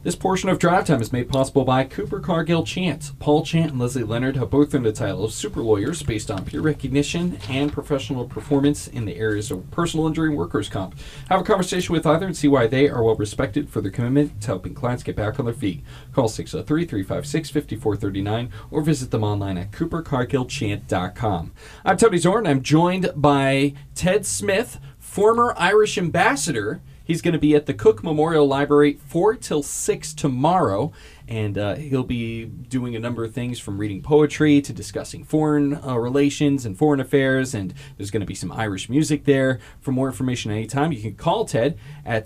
This portion of Drive Time is made possible by Cooper Cargill Chant. Paul Chant and Leslie Leonard have both earned the title of super lawyers based on peer recognition and professional performance in the areas of personal injury and workers' comp. Have a conversation with either and see why they are well respected for their commitment to helping clients get back on their feet. Call 603-356-5439 or visit them online at coopercargillchant.com. I'm Tony Zorn. I'm joined by Ted Smith, former Irish ambassador. He's going to be at the Cook Memorial Library 4 till 6 tomorrow, and he'll be doing a number of things from reading poetry to discussing foreign relations and foreign affairs, and there's going to be some Irish music there. For more information anytime, you can call Ted at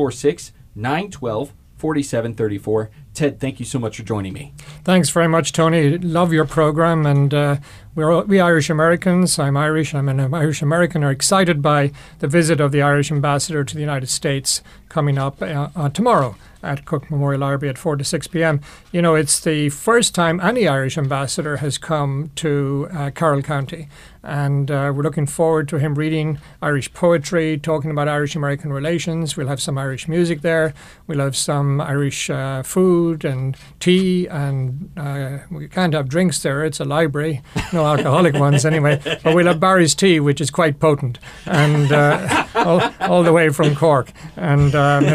646-912-4734. Ted, thank you so much for joining me. Thanks very much, Tony. Love your program, and we Irish Americans, I'm Irish, I'm an Irish American, are excited by the visit of the Irish ambassador to the United States coming up tomorrow at Cook Memorial Library at 4 to 6 p.m. You know, it's the first time any Irish ambassador has come to Carroll County, and we're looking forward to him reading Irish poetry, talking about Irish-American relations. We'll have some Irish music there. We'll have some Irish food and tea, and we can't have drinks there. It's a library, no alcoholic ones anyway. But we'll have Barry's tea, which is quite potent, and all the way from Cork. And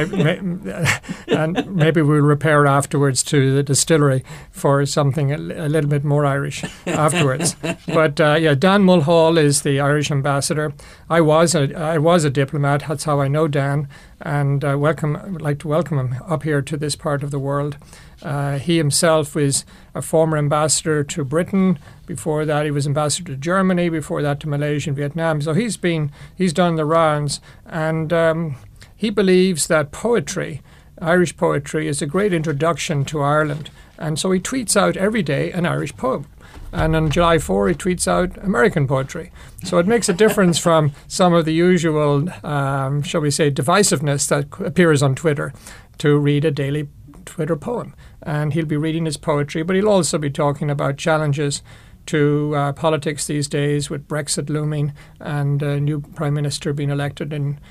maybe we'll repair afterwards to the distillery for something a little bit more Irish afterwards. But Dan Mulhall is the Irish ambassador. I was a diplomat. That's how I know Dan, and I would like to welcome him up here to this part of the world. He himself is a former ambassador to Britain. Before that, he was ambassador to Germany. Before that, to Malaysia and Vietnam. So he's done the rounds, and he believes that poetry, Irish poetry, is a great introduction to Ireland. And so he tweets out every day an Irish poem. And on July 4, he tweets out American poetry. So it makes a difference from some of the usual, shall we say, divisiveness that appears on Twitter to read a daily Twitter poem. And he'll be reading his poetry, but he'll also be talking about challenges to politics these days, with Brexit looming and a new prime minister being elected in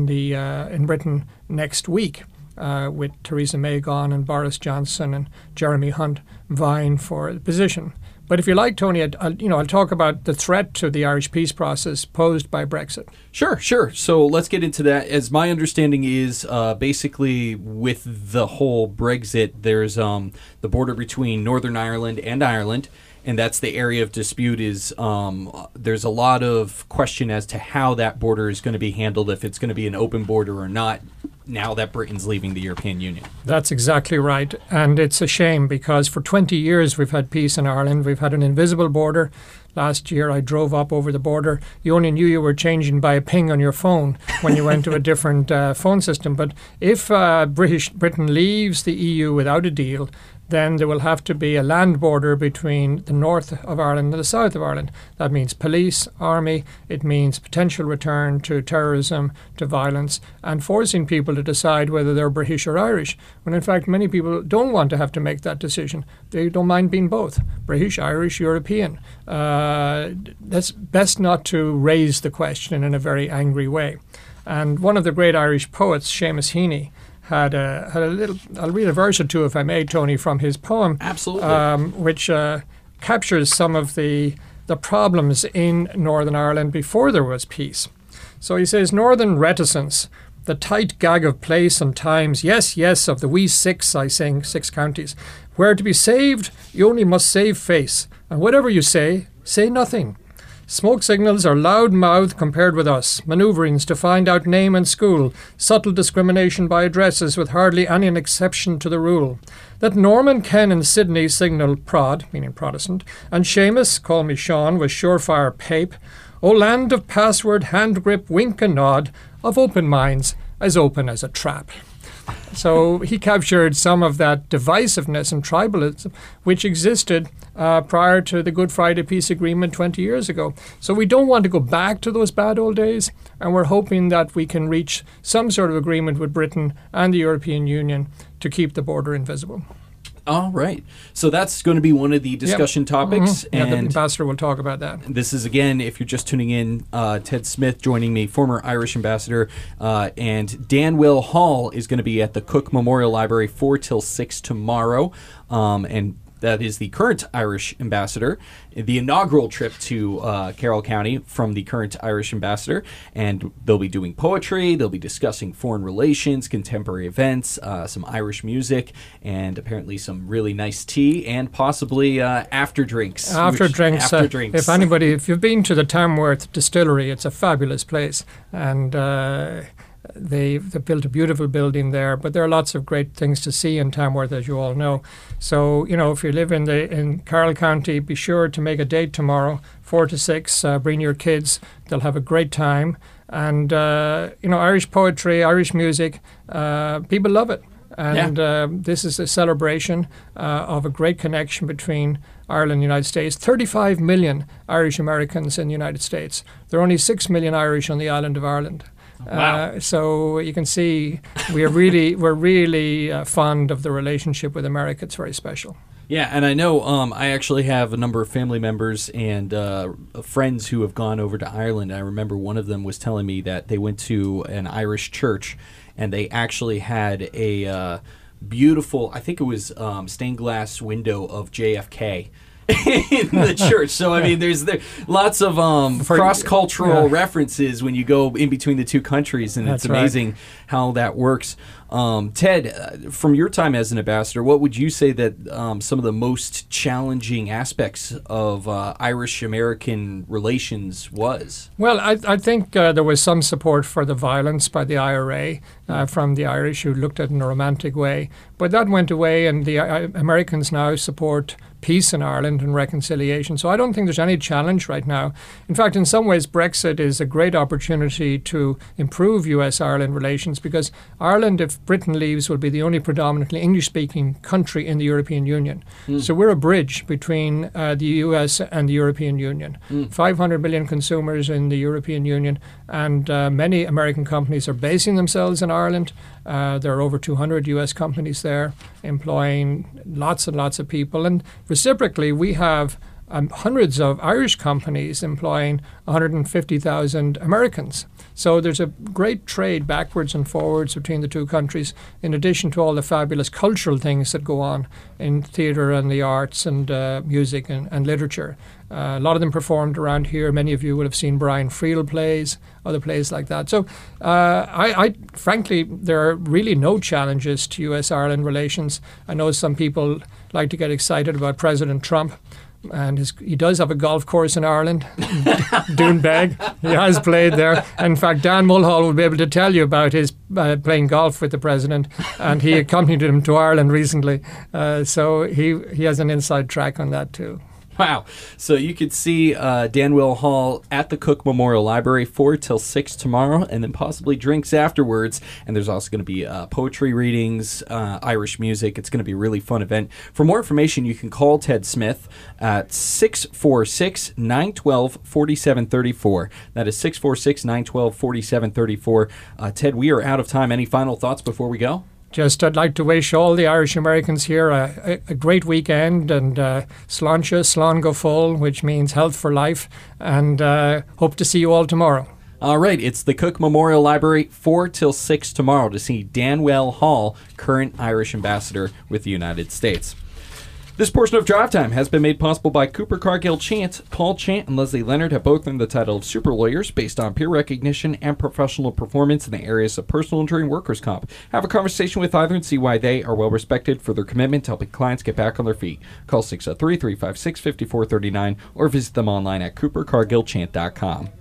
Britain next week, with Theresa May gone and Boris Johnson and Jeremy Hunt vying for the position. But if you like, Tony, I'll talk about the threat to the Irish peace process posed by Brexit. Sure. So let's get into that. As my understanding is, basically with the whole Brexit, there's the border between Northern Ireland and Ireland, and that's the area of dispute. Is there's a lot of question as to how that border is going to be handled, if it's going to be an open border or not, now that Britain's leaving the European Union. That's exactly right. And it's a shame, because for 20 years we've had peace in Ireland. We've had an invisible border. Last year I drove up over the border. You only knew you were changing by a ping on your phone when you went to a different phone system. But if Britain leaves the EU without a deal, then there will have to be a land border between the north of Ireland and the south of Ireland. That means police, army, it means potential return to terrorism, to violence, and forcing people to decide whether they're British or Irish, when in fact many people don't want to have to make that decision. They don't mind being both, British, Irish, European. That's best not to raise the question in a very angry way. And one of the great Irish poets, Seamus Heaney, had a little. I'll read a verse or two, if I may, Tony, from his poem. Absolutely. Which captures some of the problems in Northern Ireland before there was peace. So he says, "Northern reticence, the tight gag of place and times, yes, yes, of the wee six, I sing, 6 counties, where to be saved, you only must save face, and whatever you say nothing. Smoke signals are loud-mouthed compared with us, manoeuvrings to find out name and school, subtle discrimination by addresses with hardly any exception to the rule. That Norman Ken in Sydney signal prod, meaning Protestant, and Seamus, call me Sean, was surefire pape. O land of password, hand grip, wink and nod, of open minds, as open as a trap." So he captured some of that divisiveness and tribalism which existed prior to the Good Friday Peace Agreement 20 years ago. So we don't want to go back to those bad old days, and we're hoping that we can reach some sort of agreement with Britain and the European Union to keep the border invisible. All right. So that's going to be one of the discussion topics. Yeah, the And ambassador will talk about that. this is, again, if you're just tuning in, Ted Smith joining me, former Irish ambassador, and Danwell Hall is going to be at the Cook Memorial Library 4 till 6 tomorrow. And that is the current Irish ambassador, the inaugural trip to Carroll County from the current Irish ambassador. And they'll be doing poetry, they'll be discussing foreign relations, contemporary events, some Irish music, and apparently some really nice tea, and possibly after drinks. After drinks. If you've been to the Tamworth Distillery, it's a fabulous place. And they've built a beautiful building there, but there are lots of great things to see in Tamworth, as you all know. So, if you live in Carroll County, be sure to make a date tomorrow, 4 to 6. Bring your kids. They'll have a great time. And, Irish poetry, Irish music, people love it. And this is a celebration of a great connection between Ireland and the United States. 35 million Irish Americans in the United States. There are only 6 million Irish on the island of Ireland. Wow. So you can see we're really fond of the relationship with America. It's very special. Yeah, and I know I actually have a number of family members and friends who have gone over to Ireland. I remember one of them was telling me that they went to an Irish church, and they actually had a beautiful, I think it was stained glass window of JFK in the church. So, I mean, there's lots of cross-cultural references when you go in between the two countries, and it's amazing how that works. Ted, from your time as an ambassador, what would you say that some of the most challenging aspects of Irish-American relations was? Well, I think there was some support for the violence by the IRA from the Irish, who looked at it in a romantic way. But that went away, and the Americans now support peace in Ireland and reconciliation. So I don't think there's any challenge right now. In fact, in some ways, Brexit is a great opportunity to improve US-Ireland relations, because Ireland, if Britain leaves, will be the only predominantly English-speaking country in the European Union. So we're a bridge between the US and the European Union. 500 million consumers in the European Union, and many American companies are basing themselves in Ireland. There are over 200 US companies there employing lots and lots of people. And reciprocally, we have hundreds of Irish companies employing 150,000 Americans. So there's a great trade backwards and forwards between the two countries, in addition to all the fabulous cultural things that go on in theatre and the arts and music and literature. A lot of them performed around here. Many of you will have seen Brian Friel plays, other plays like that. So I frankly, there are really no challenges to US-Ireland relations. I know some people like to get excited about President Trump. And he does have a golf course in Ireland, Doonbeg. He has played there. In fact, Dan Mulhall will be able to tell you about his playing golf with the president, and he accompanied him to Ireland recently. So he has an inside track on that too. Wow. So you could see Danwell Hall at the Cook Memorial Library 4 till 6 tomorrow, and then possibly drinks afterwards. And there's also going to be poetry readings, Irish music. It's going to be a really fun event. For more information, you can call Ted Smith at 646-912-4734. That is 646-912-4734. Ted, we are out of time. Any final thoughts before we go? Just I'd like to wish all the Irish Americans here a great weekend, and Sláinte, Slán go full, which means health for life, and hope to see you all tomorrow. All right, it's the Cook Memorial Library 4 till 6 tomorrow to see Danwell Hall, current Irish ambassador with the United States. This portion of Drive Time has been made possible by Cooper Cargill Chant. Paul Chant and Leslie Leonard have both earned the title of super lawyers based on peer recognition and professional performance in the areas of personal injury and workers' comp. Have a conversation with either and see why they are well respected for their commitment to helping clients get back on their feet. Call 603-356-5439 or visit them online at coopercargillchant.com.